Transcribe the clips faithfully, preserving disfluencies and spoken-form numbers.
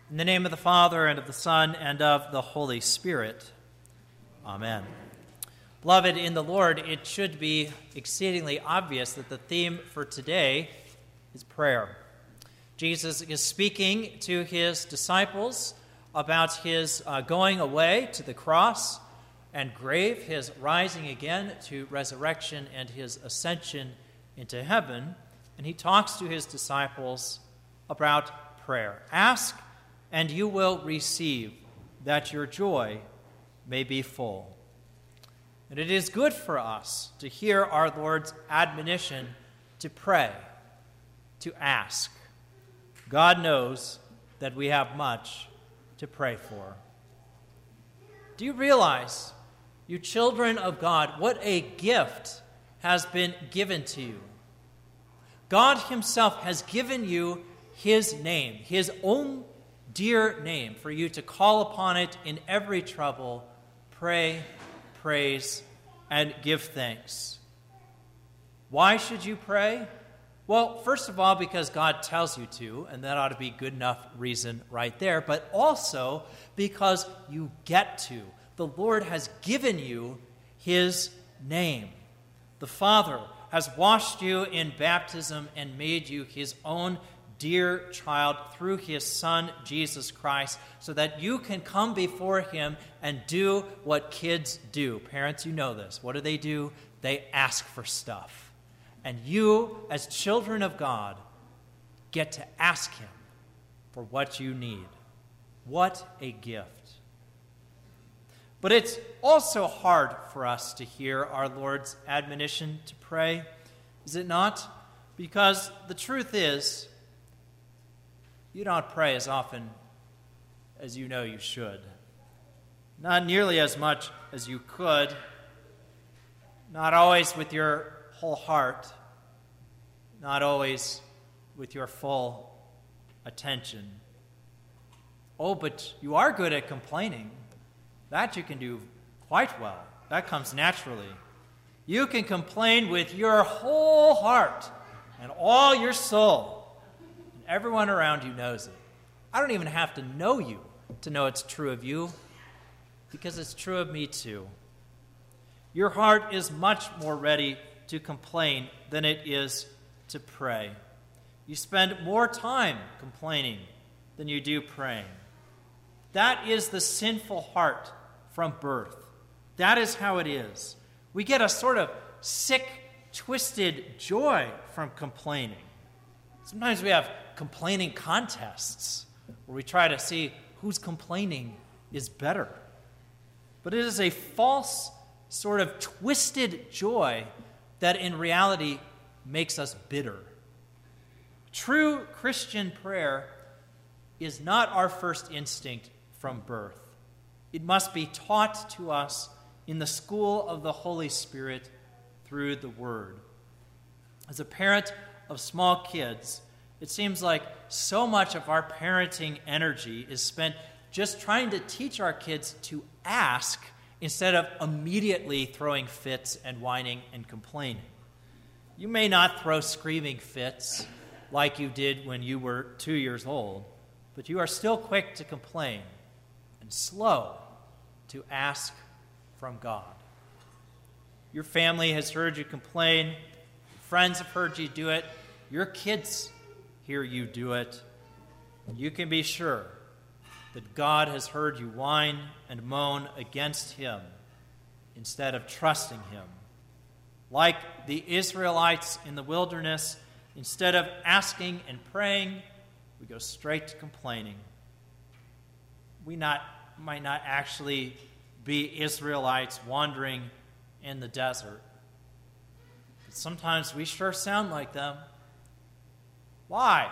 In the name of the Father, and of the Son, and of the Holy Spirit. Amen. Beloved, in the Lord, it should be exceedingly obvious that the theme for today is prayer. Jesus is speaking to his disciples about his uh, going away to the cross and grave, his rising again to resurrection, and his ascension into heaven. And he talks to his disciples about prayer. Ask, and you will receive, that your joy may be full. And it is good for us to hear our Lord's admonition to pray, to ask. God knows that we have much to pray for. Do you realize, you children of God, what a gift has been given to you? God himself has given you his name, his own dear name, for you to call upon it in every trouble, pray, praise, and give thanks. Why should you pray? Well, first of all, because God tells you to, and that ought to be good enough reason right there, but also because you get to. The Lord has given you his name. The Father has washed you in baptism and made you his own dear child through his Son, Jesus Christ, so that you can come before him and do what kids do. Parents, you know this. What do they do? They ask for stuff. And you, as children of God, get to ask him for what you need. What a gift. But it's also hard for us to hear our Lord's admonition to pray, is it not? Because the truth is, you don't pray as often as you know you should. Not nearly as much as you could. Not always with your whole heart. Not always with your full attention. Oh, but you are good at complaining. That you can do quite well. That comes naturally. You can complain with your whole heart and all your soul. Everyone around you knows it. I don't even have to know you to know it's true of you, because it's true of me too. Your heart is much more ready to complain than it is to pray. You spend more time complaining than you do praying. That is the sinful heart from birth. That is how it is. We get a sort of sick, twisted joy from complaining. Sometimes we have complaining contests where we try to see whose complaining is better. But it is a false, sort of twisted joy that in reality makes us bitter. True Christian prayer is not our first instinct from birth. It must be taught to us in the school of the Holy Spirit through the Word. As a parent of small kids, it seems like so much of our parenting energy is spent just trying to teach our kids to ask instead of immediately throwing fits and whining and complaining. You may not throw screaming fits like you did when you were two years old, but you are still quick to complain and slow to ask from God. Your family has heard you complain. Your friends have heard you do it. Your kids hear you do it. You can be sure that God has heard you whine and moan against him instead of trusting him. Like the Israelites in the wilderness, instead of asking and praying, we go straight to complaining. We not might not actually be Israelites wandering in the desert, but sometimes we sure sound like them. Why?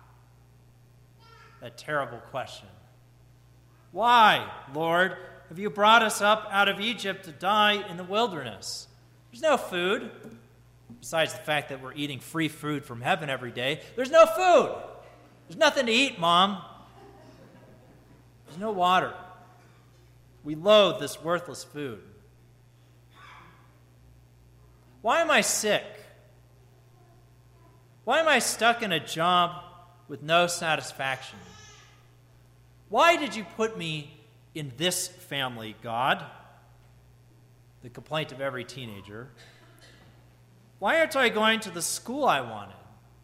That terrible question. Why, Lord, have you brought us up out of Egypt to die in the wilderness? There's no food. Besides the fact that we're eating free food from heaven every day, there's no food. There's nothing to eat, Mom. There's no water. We loathe this worthless food. Why am I sick? Why am I stuck in a job with no satisfaction? Why did you put me in this family, God? The complaint of every teenager. Why aren't I going to the school I wanted?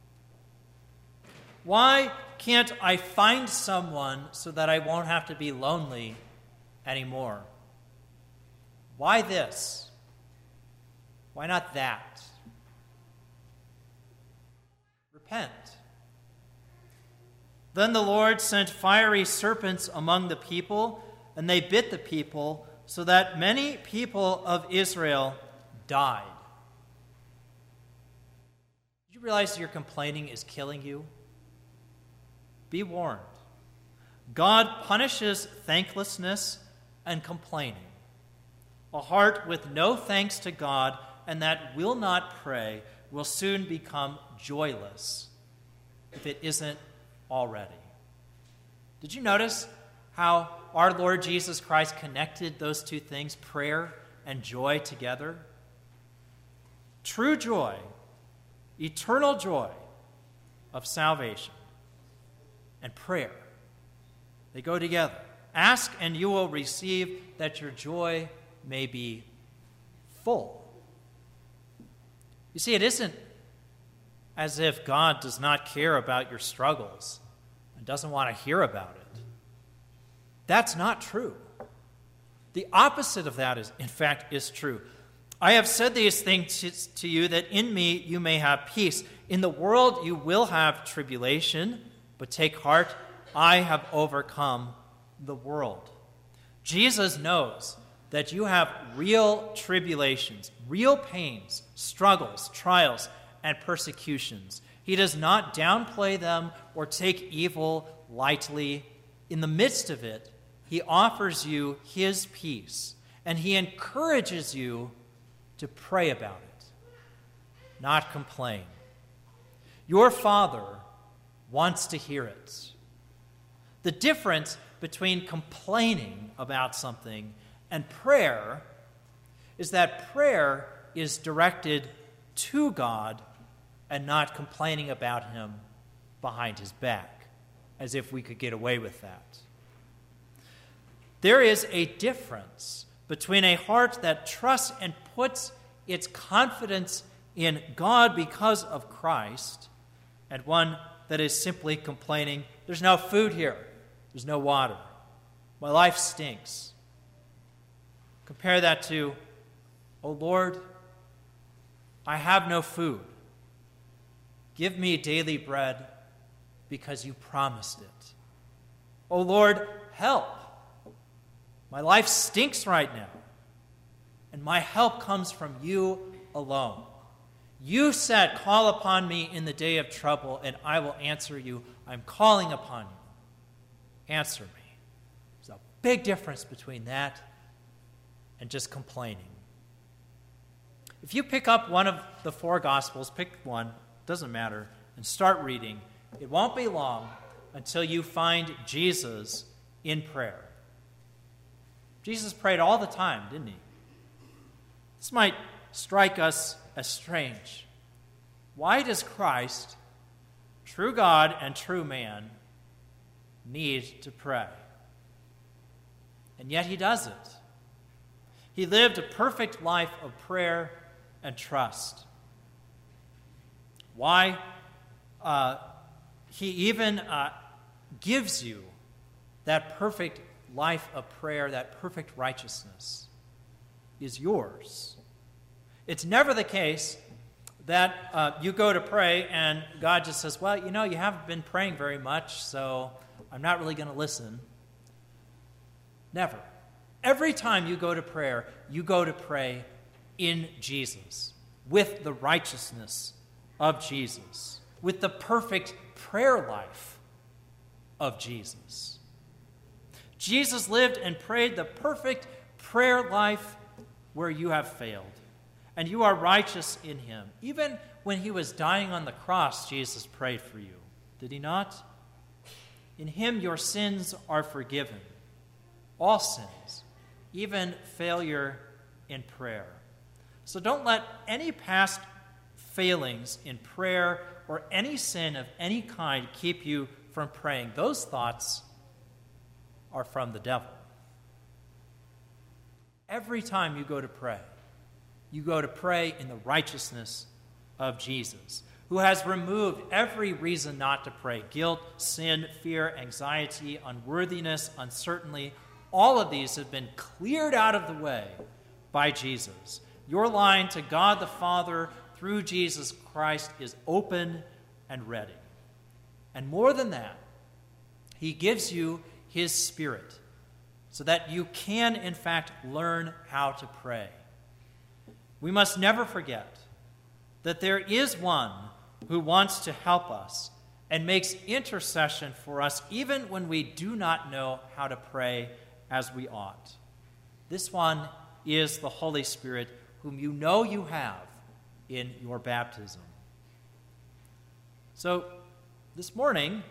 Why can't I find someone so that I won't have to be lonely anymore? Why this? Why not that? Repent. Then the Lord sent fiery serpents among the people, and they bit the people, so that many people of Israel died. Did you realize your complaining is killing you? Be warned. God punishes thanklessness and complaining. A heart with no thanks to God and that will not pray will soon become joyless if it isn't already. Did you notice how our Lord Jesus Christ connected those two things, prayer and joy, together? True joy, eternal joy of salvation, and prayer, they go together. Ask and you will receive, that your joy may be full. You see, it isn't as if God does not care about your struggles and doesn't want to hear about it. That's not true. The opposite of that is, in fact, is true. I have said these things to you that in me you may have peace. In the world you will have tribulation, but take heart, I have overcome the world. Jesus knows that you have real tribulations, real pains, struggles, trials, and persecutions. He does not downplay them or take evil lightly. In the midst of it, he offers you his peace, and he encourages you to pray about it, not complain. Your Father wants to hear it. The difference between complaining about something and prayer is that prayer is directed to God and not complaining about him behind his back, as if we could get away with that. There is a difference between a heart that trusts and puts its confidence in God because of Christ and one that is simply complaining, there's no food here, there's no water, my life stinks. Compare that to, oh Lord, I have no food. Give me daily bread because you promised it. Oh Lord, help. My life stinks right now, and my help comes from you alone. You said, call upon me in the day of trouble, and I will answer you. I'm calling upon you. Answer me. There's a big difference between that and just complaining. If you pick up one of the four Gospels, pick one, doesn't matter, and start reading, it won't be long until you find Jesus in prayer. Jesus prayed all the time, didn't he? This might strike us as strange. Why does Christ, true God and true man, need to pray? And yet he does it. He lived a perfect life of prayer and trust. Why? Uh, he even uh, gives you that perfect life of prayer, that perfect righteousness is yours. It's never the case that uh, you go to pray and God just says, well, you know, you haven't been praying very much, so I'm not really going to listen. Never. Every time you go to prayer, you go to pray in Jesus, with the righteousness of Jesus, with the perfect prayer life of Jesus. Jesus lived and prayed the perfect prayer life where you have failed, and you are righteous in him. Even when he was dying on the cross, Jesus prayed for you. Did he not? In him your sins are forgiven, all sins, even failure in prayer. So don't let any past failings in prayer or any sin of any kind keep you from praying. Those thoughts are from the devil. Every time you go to pray, you go to pray in the righteousness of Jesus, who has removed every reason not to pray: guilt, sin, fear, anxiety, unworthiness, uncertainty. All of these have been cleared out of the way by Jesus. Your line to God the Father through Jesus Christ is open and ready. And more than that, he gives you his Spirit so that you can, in fact, learn how to pray. We must never forget that there is one who wants to help us and makes intercession for us even when we do not know how to pray as we ought. This one is the Holy Spirit, whom you know you have in your baptism. So, this morning,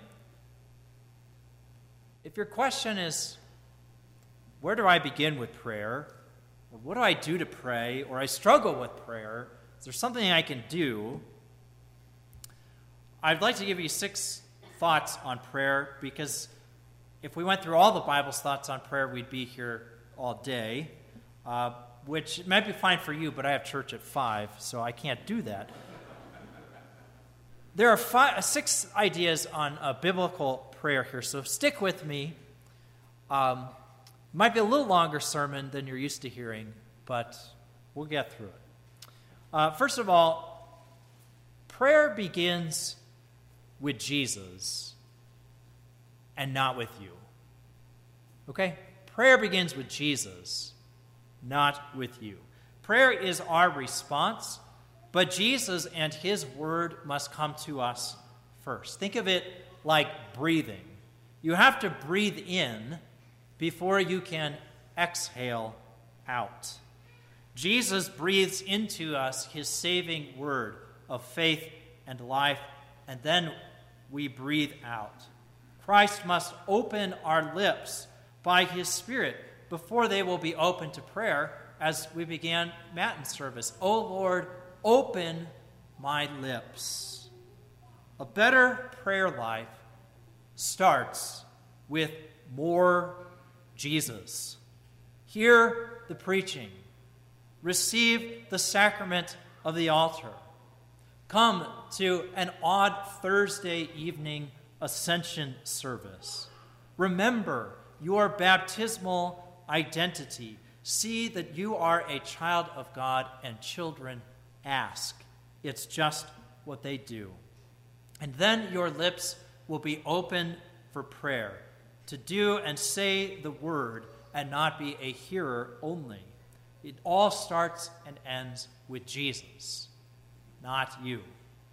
if your question is, where do I begin with prayer? Or what do I do to pray? Or I struggle with prayer. Is there something I can do? I'd like to give you six thoughts on prayer, because if we went through all the Bible's thoughts on prayer, we'd be here all day, uh, which might be fine for you, but I have church at five, so I can't do that. There are five, six ideas on a biblical prayer here, so stick with me. Um, might be a little longer sermon than you're used to hearing, but we'll get through it. Uh, first of all, prayer begins with Jesus and not with you. Okay? Prayer begins with Jesus, not with you. Prayer is our response, but Jesus and his word must come to us first. Think of it like breathing. You have to breathe in before you can exhale out. Jesus breathes into us his saving word of faith and life, and then we breathe out. Christ must open our lips by his Spirit before they will be open to prayer, as we began Matin service. O Lord, open my lips. A better prayer life starts with more Jesus. Hear the preaching. Receive the sacrament of the altar. Come to an odd Thursday evening Ascension service. Remember your baptismal identity. See that you are a child of God, and children ask. It's just what they do. And then your lips will be open for prayer, to do and say the word and not be a hearer only. It all starts and ends with Jesus, not you.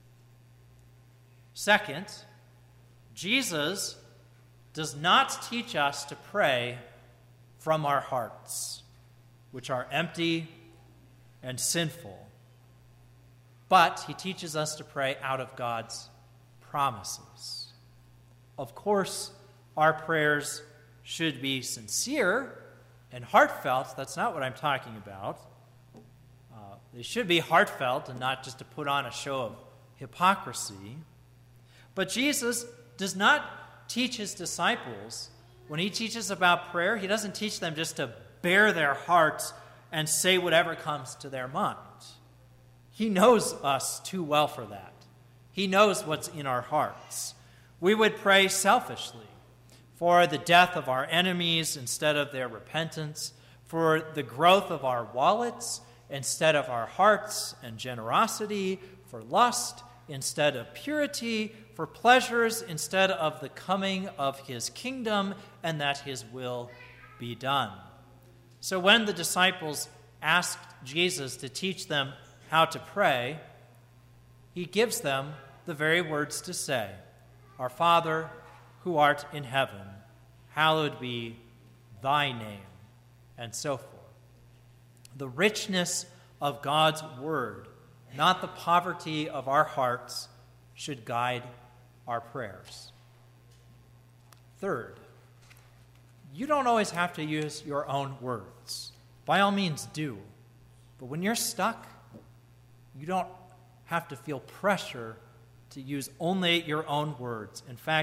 Second, Jesus does not teach us to pray from our hearts, which are empty and sinful, but he teaches us to pray out of God's promises. Of course, our prayers should be sincere and heartfelt. That's not what I'm talking about. Uh, they should be heartfelt and not just to put on a show of hypocrisy. But Jesus does not teach his disciples, when he teaches about prayer, he doesn't teach them just to bare their hearts and say whatever comes to their mind. He knows us too well for that. He knows what's in our hearts. We would pray selfishly for the death of our enemies instead of their repentance, for the growth of our wallets instead of our hearts and generosity, for lust instead of purity, for pleasures instead of the coming of his kingdom, and that his will be done. So when the disciples asked Jesus to teach them how to pray, he gives them the very words to say: Our Father, who art in heaven, hallowed be thy name, and so forth. The richness of God's word, not the poverty of our hearts, should guide our prayers. Third, you don't always have to use your own words. By all means, do. But when you're stuck, you don't have to feel pressure to use only your own words. In fact,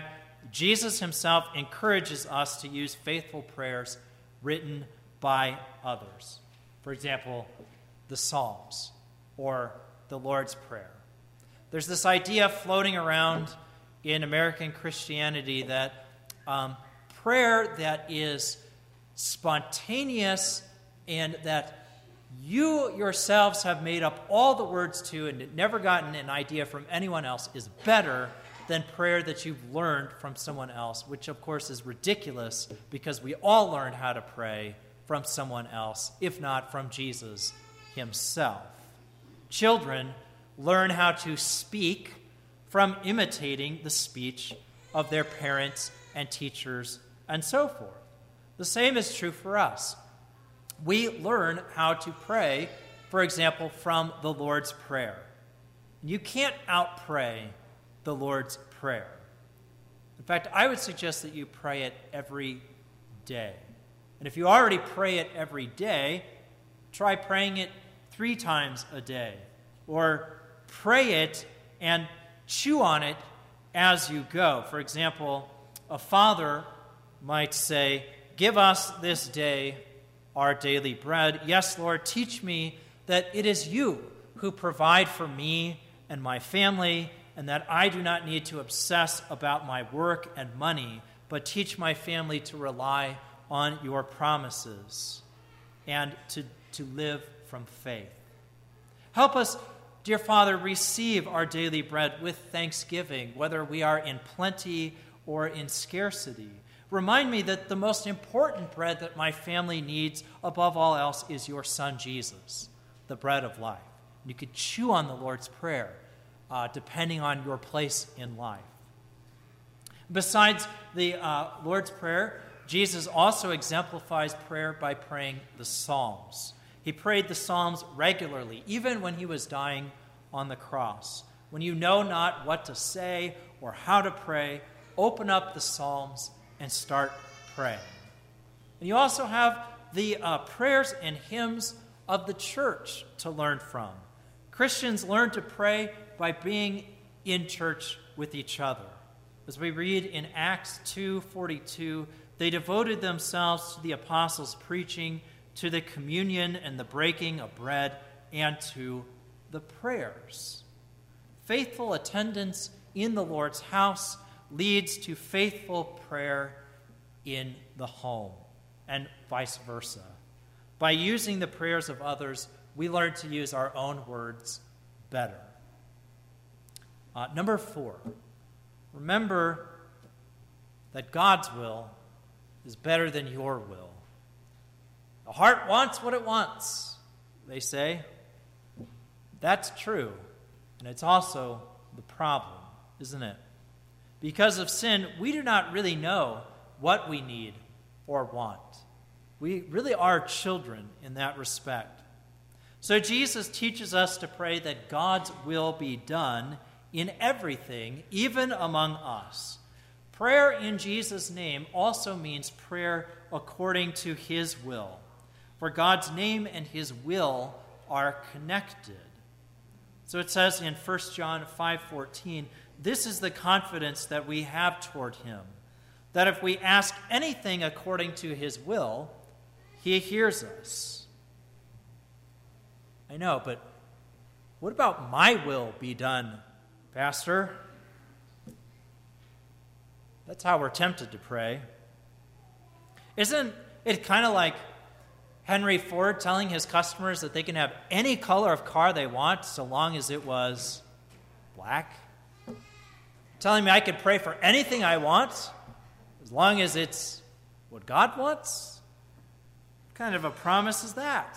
Jesus himself encourages us to use faithful prayers written by others. For example, the Psalms or the Lord's Prayer. There's this idea floating around in American Christianity that um, prayer that is spontaneous and that you yourselves have made up all the words to and never gotten an idea from anyone else is better than prayer that you've learned from someone else, which of course is ridiculous because we all learn how to pray from someone else, if not from Jesus himself. Children learn how to speak from imitating the speech of their parents and teachers and so forth. The same is true for us. We learn how to pray, for example, from the Lord's Prayer. You can't out-pray the Lord's Prayer. In fact, I would suggest that you pray it every day. And if you already pray it every day, try praying it three times a day. Or pray it and chew on it as you go. For example, a father might say, "Give us this day our daily bread. Yes, Lord, teach me that it is you who provide for me and my family, and that I do not need to obsess about my work and money, but teach my family to rely on your promises and to, to live from faith. Help us, dear Father, receive our daily bread with thanksgiving, whether we are in plenty or in scarcity. Remind me that the most important bread that my family needs above all else is your Son, Jesus, the bread of life." You could chew on the Lord's Prayer, uh, depending on your place in life. Besides the uh, Lord's Prayer, Jesus also exemplifies prayer by praying the Psalms. He prayed the Psalms regularly, even when he was dying on the cross. When you know not what to say or how to pray, open up the Psalms and start praying. And you also have the uh, prayers and hymns of the church to learn from. Christians learn to pray by being in church with each other. As we read in Acts two forty-two, they devoted themselves to the apostles' preaching, to the communion and the breaking of bread, and to the prayers. Faithful attendance in the Lord's house leads to faithful prayer in the home, and vice versa. By using the prayers of others, we learn to use our own words better. Uh, number four, remember that God's will is better than your will. The heart wants what it wants, they say. That's true, and it's also the problem, isn't it? Because of sin, we do not really know what we need or want. We really are children in that respect. So Jesus teaches us to pray that God's will be done in everything, even among us. Prayer in Jesus' name also means prayer according to his will, for God's name and his will are connected. So it says in First John five fourteen, "This is the confidence that we have toward him, that if we ask anything according to his will, he hears us." I know, but what about my will be done, Pastor? That's how we're tempted to pray. Isn't it kind of like Henry Ford telling his customers that they can have any color of car they want so long as it was black? Telling me I could pray for anything I want as long as it's what God wants? What kind of a promise is that?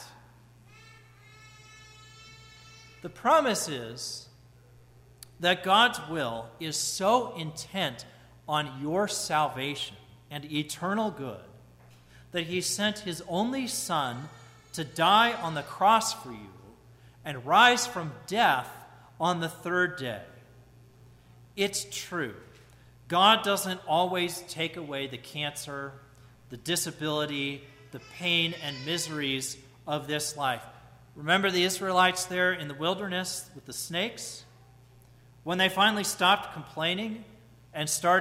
The promise is that God's will is so intent on your salvation and eternal good that he sent his only Son to die on the cross for you and rise from death on the third day. It's true. God doesn't always take away the cancer, the disability, the pain and miseries of this life. Remember the Israelites there in the wilderness with the snakes? When they finally stopped complaining and started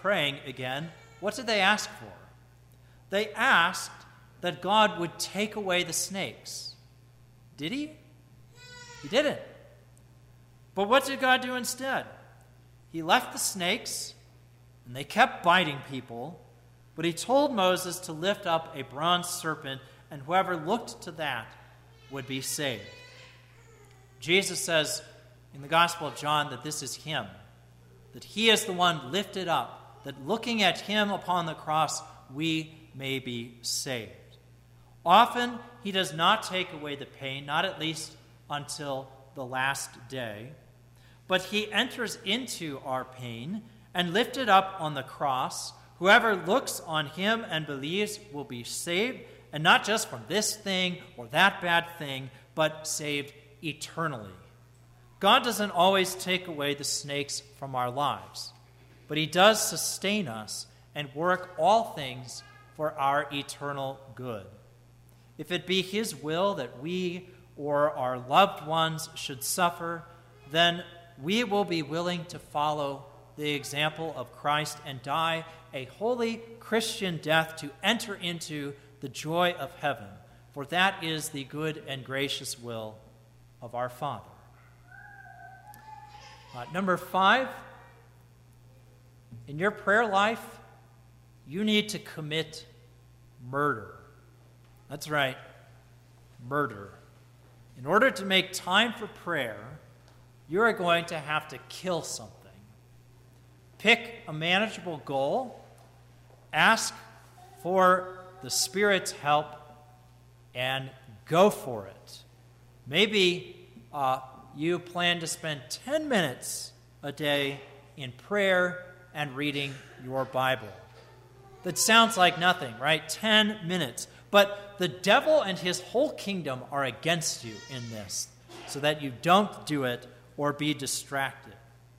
praying again, what did they ask for? They asked that God would take away the snakes. Did he? He didn't. But what did God do instead? He left the snakes, and they kept biting people, but he told Moses to lift up a bronze serpent, and whoever looked to that would be saved. Jesus says in the Gospel of John that this is him, that he is the one lifted up, that looking at him upon the cross, we may be saved. Often, he does not take away the pain, not at least until the last day, but he enters into our pain and lifted up on the cross. Whoever looks on him and believes will be saved, and not just from this thing or that bad thing, but saved eternally. God doesn't always take away the snakes from our lives, but he does sustain us and work all things for our eternal good. If it be his will that we or our loved ones should suffer, then we will be willing to follow the example of Christ and die a holy Christian death to enter into the joy of heaven, for that is the good and gracious will of our Father. Uh, number five, in your prayer life, you need to commit murder. That's right, murder. In order to make time for prayer, you are going to have to kill something. Pick a manageable goal, ask for the Spirit's help, and go for it. Maybe uh, you plan to spend ten minutes a day in prayer and reading your Bible. That sounds like nothing, right? ten minutes. But the devil and his whole kingdom are against you in this, so that you don't do it or be distracted.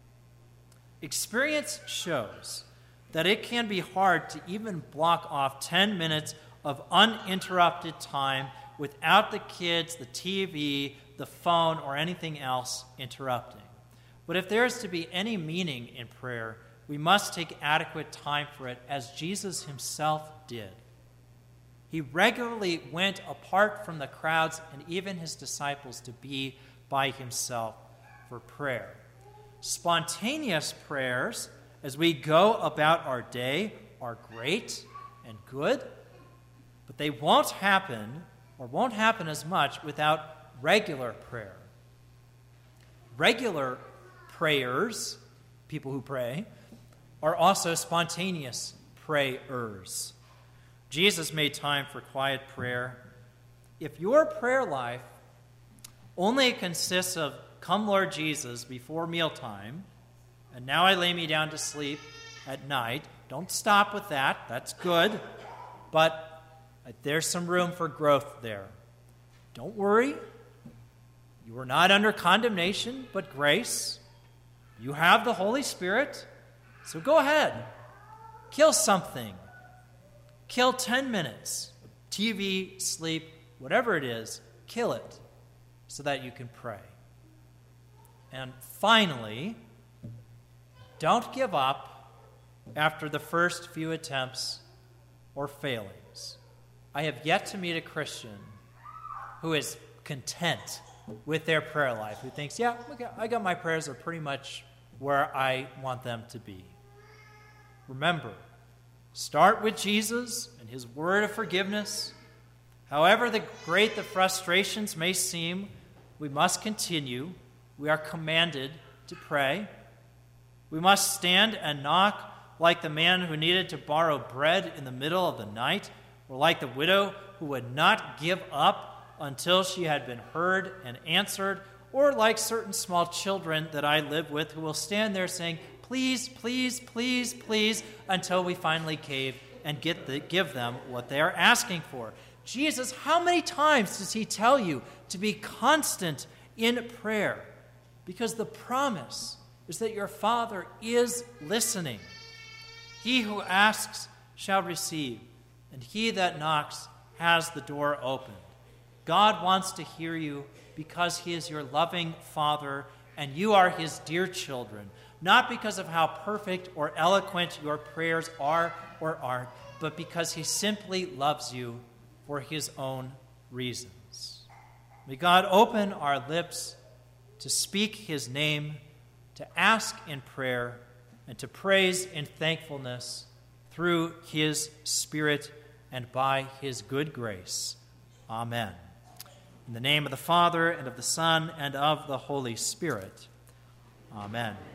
Experience shows that it can be hard to even block off ten minutes of uninterrupted time without the kids, the T V, the phone, or anything else interrupting. But if there is to be any meaning in prayer, we must take adequate time for it, as Jesus himself did. He regularly went apart from the crowds and even his disciples to be by himself for prayer. Spontaneous prayers, as we go about our day, are great and good, but they won't happen or won't happen as much without regular prayer. Regular prayers, people who pray, are also spontaneous prayers. Jesus made time for quiet prayer. If your prayer life only consists of, "Come, Lord Jesus," before mealtime, and "Now I lay me down to sleep at night," don't stop with that. That's good. But there's some room for growth there. Don't worry. You are not under condemnation, but grace. You have the Holy Spirit. So go ahead. Kill something. Kill ten minutes. T V, sleep, whatever it is, kill it so that you can pray. And finally, don't give up after the first few attempts or failings. I have yet to meet a Christian who is content with their prayer life, who thinks, yeah, okay, I got my prayers are pretty much where I want them to be. Remember, start with Jesus and his word of forgiveness. However the great the frustrations may seem, we must continue. We are commanded to pray. We must stand and knock like the man who needed to borrow bread in the middle of the night, or like the widow who would not give up until she had been heard and answered, or like certain small children that I live with who will stand there saying, "Please, please, please, please," until we finally cave and get the, give them what they are asking for. Jesus, how many times does he tell you to be constant in prayer? Because the promise is that your Father is listening. He who asks shall receive, and he that knocks has the door opened. God wants to hear you because he is your loving Father, and you are his dear children. not because of how perfect or eloquent your prayers are or aren't, but because he simply loves you for his own reasons. May God open our lips to speak his name, to ask in prayer, and to praise in thankfulness through his Spirit and by his good grace. Amen. In the name of the Father, and of the Son, and of the Holy Spirit. Amen.